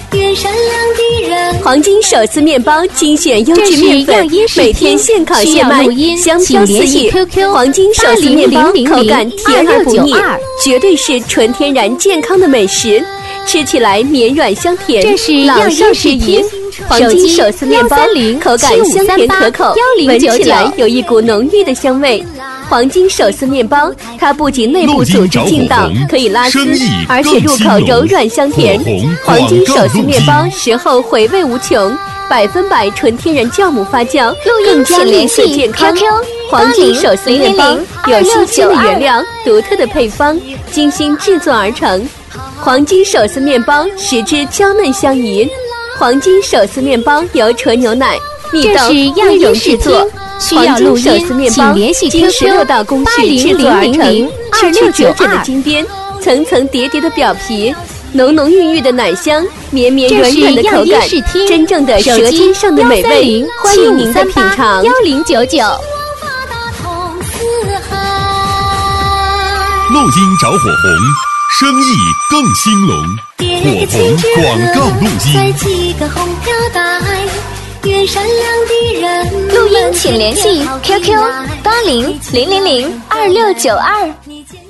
愿善良的人。 黄金手撕面包精选优质面粉，每天现烤现卖，香飘四溢。黄金手撕面包口感甜而不腻，绝对是纯天然健康的美食，吃起来绵软香甜， 这是老少适宜。黄金手撕面包口感香甜可口，闻起来有一股浓郁的香味。黄金手撕面包，它不仅内部组织劲道，可以拉丝，而且入口柔软香甜。黄金手撕面包食后回味无穷，100%纯天然酵母发酵，更加绿色健康。黄金手撕面包有新鲜的原料、独特的配方，精心制作而成。黄金手撕面包食之娇嫩香宜。黄金手撕面包由纯牛奶、蜜豆、温柔制作。黄金手撕面包经16道工序制作而成，去去折折的金边，层层叠叠的表皮，浓浓郁郁的奶香，绵绵软软的口感，真正的舌尖上的美味，欢迎您的品尝。 1099。 录音找火红，生意更兴隆。火红广告录音。 再系个红飘带，愿善良的人。 录音请联系 QQ8000026992。